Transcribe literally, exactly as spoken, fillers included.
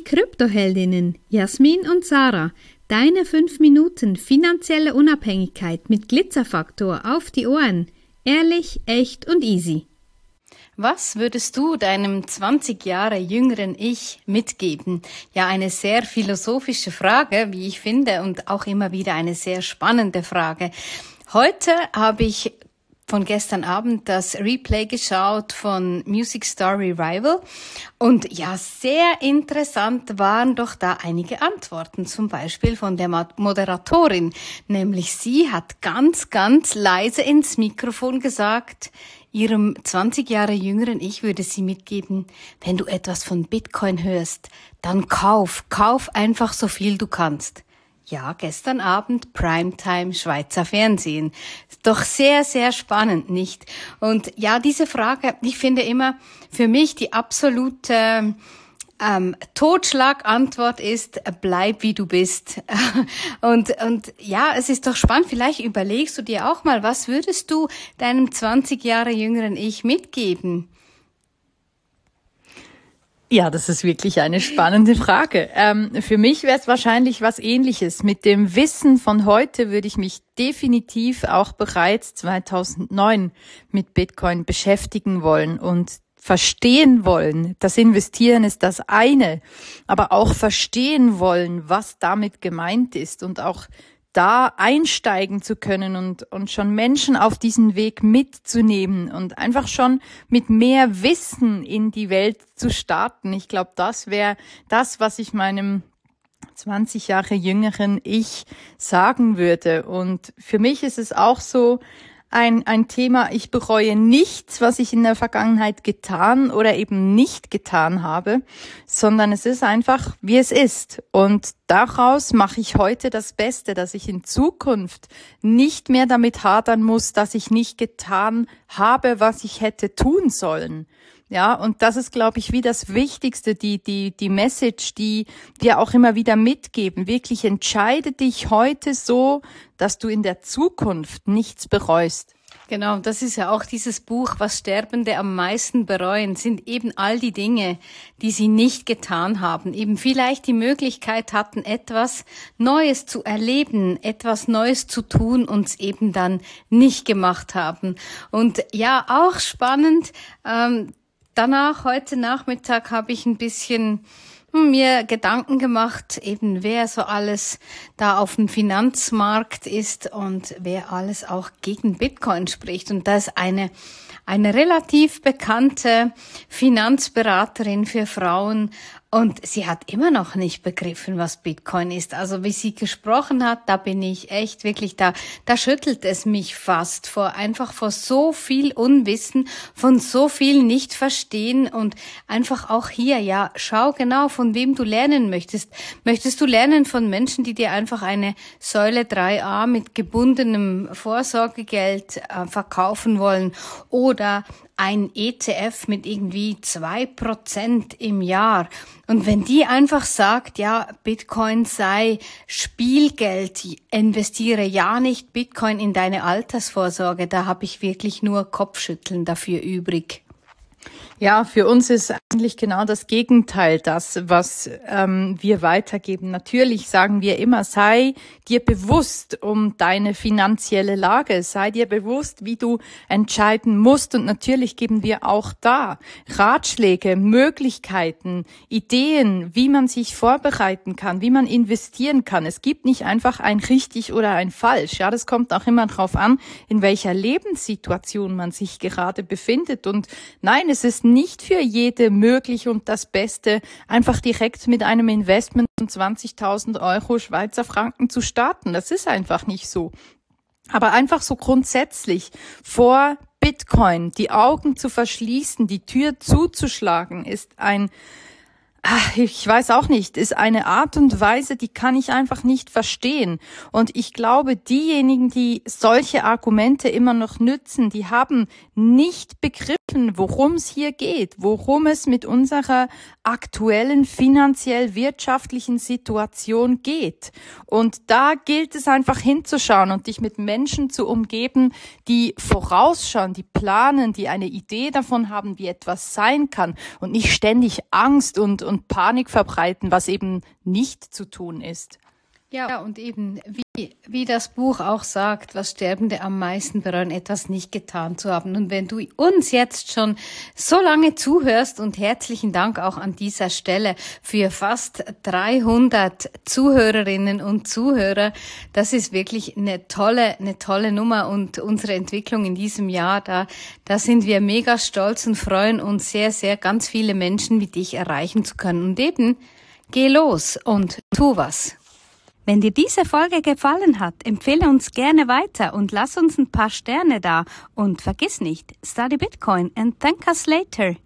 Kryptoheldinnen Jasmin und Sarah. Deine fünf Minuten finanzielle Unabhängigkeit mit Glitzerfaktor auf die Ohren. Ehrlich, echt und easy. Was würdest du deinem zwanzig Jahre jüngeren Ich mitgeben? Ja, eine sehr philosophische Frage, wie ich finde, und auch immer wieder eine sehr spannende Frage. Heute habe ich von gestern Abend das Replay geschaut von Music Star Revival und ja, sehr interessant waren doch da einige Antworten, zum Beispiel von der Moderatorin, nämlich sie hat ganz, ganz leise ins Mikrofon gesagt, ihrem zwanzig Jahre jüngeren Ich würde sie mitgeben, wenn du etwas von Bitcoin hörst, dann kauf, kauf einfach so viel du kannst. Ja, gestern Abend Primetime Schweizer Fernsehen. Doch sehr, sehr spannend, nicht? Und ja, diese Frage, ich finde immer für mich die absolute ähm, Totschlagantwort ist, bleib wie du bist. und, und ja, es ist doch spannend. Vielleicht überlegst du dir auch mal, was würdest du deinem zwanzig Jahre jüngeren Ich mitgeben? Ja, das ist wirklich eine spannende Frage. Ähm, für mich wäre es wahrscheinlich was Ähnliches. Mit dem Wissen von heute würde ich mich definitiv auch bereits zweitausendneun mit Bitcoin beschäftigen wollen und verstehen wollen. Das Investieren ist das eine, aber auch verstehen wollen, was damit gemeint ist und auch da einsteigen zu können und, und schon Menschen auf diesen Weg mitzunehmen und einfach schon mit mehr Wissen in die Welt zu starten. Ich glaube, das wäre das, was ich meinem zwanzig Jahre jüngeren Ich sagen würde. Und für mich ist es auch so, Ein, ein Thema, ich bereue nichts, was ich in der Vergangenheit getan oder eben nicht getan habe, sondern es ist einfach, wie es ist. Und daraus mache ich heute das Beste, dass ich in Zukunft nicht mehr damit hadern muss, dass ich nicht getan habe, was ich hätte tun sollen. Ja, und das ist, glaube ich, wie das Wichtigste, die, die, die Message, die wir auch immer wieder mitgeben. Wirklich entscheide dich heute so, dass du in der Zukunft nichts bereust. Genau, das ist ja auch dieses Buch, was Sterbende am meisten bereuen, sind eben all die Dinge, die sie nicht getan haben, eben vielleicht die Möglichkeit hatten, etwas Neues zu erleben, etwas Neues zu tun und es eben dann nicht gemacht haben. Und ja, auch spannend, ähm, danach, heute Nachmittag, habe ich ein bisschen mir Gedanken gemacht, eben wer so alles da auf dem Finanzmarkt ist und wer alles auch gegen Bitcoin spricht. Und da ist eine, eine relativ bekannte Finanzberaterin für Frauen und sie hat immer noch nicht begriffen, was Bitcoin ist. Also wie sie gesprochen hat, da bin ich echt wirklich, da, da schüttelt es mich fast vor, einfach vor so viel Unwissen, von so viel Nicht-Verstehen und einfach auch hier, ja, schau genau, von wem du lernen möchtest. Möchtest du lernen von Menschen, die dir einfach eine Säule drei a mit gebundenem Vorsorgegeld äh, verkaufen wollen oder ein E T F mit irgendwie zwei Prozent im Jahr. Und wenn die einfach sagt, ja, Bitcoin sei Spielgeld, investiere ja nicht Bitcoin in deine Altersvorsorge, da habe ich wirklich nur Kopfschütteln dafür übrig. Ja, für uns ist eigentlich genau das Gegenteil das, was ähm, wir weitergeben. Natürlich sagen wir immer, sei dir bewusst um deine finanzielle Lage, sei dir bewusst, wie du entscheiden musst. Und natürlich geben wir auch da Ratschläge, Möglichkeiten, Ideen, wie man sich vorbereiten kann, wie man investieren kann. Es gibt nicht einfach ein richtig oder ein falsch. Ja, das kommt auch immer darauf an, in welcher Lebenssituation man sich gerade befindet. Und nein, es ist nicht für jede möglich und das Beste, einfach direkt mit einem Investment von zwanzigtausend Euro Schweizer Franken zu starten. Das ist einfach nicht so. Aber einfach so grundsätzlich vor Bitcoin die Augen zu verschließen, die Tür zuzuschlagen, ist ein Ich weiß auch nicht, ist eine Art und Weise, die kann ich einfach nicht verstehen. Und ich glaube, diejenigen, die solche Argumente immer noch nützen, die haben nicht begriffen, worum es hier geht, worum es mit unserer aktuellen finanziell-wirtschaftlichen Situation geht. Und da gilt es einfach hinzuschauen und dich mit Menschen zu umgeben, die vorausschauen, die planen, die eine Idee davon haben, wie etwas sein kann und nicht ständig Angst und, und und Panik verbreiten, was eben nicht zu tun ist. Ja, und eben, wie, wie das Buch auch sagt, was Sterbende am meisten bereuen, etwas nicht getan zu haben. Und wenn du uns jetzt schon so lange zuhörst, und herzlichen Dank auch an dieser Stelle für fast dreihundert Zuhörerinnen und Zuhörer, das ist wirklich eine tolle, eine tolle Nummer, und unsere Entwicklung in diesem Jahr, da, da sind wir mega stolz und freuen uns sehr, sehr, ganz viele Menschen wie dich erreichen zu können. Und eben, geh los und tu was. Wenn dir diese Folge gefallen hat, empfehle uns gerne weiter und lass uns ein paar Sterne da. Und vergiss nicht, study Bitcoin and thank us later.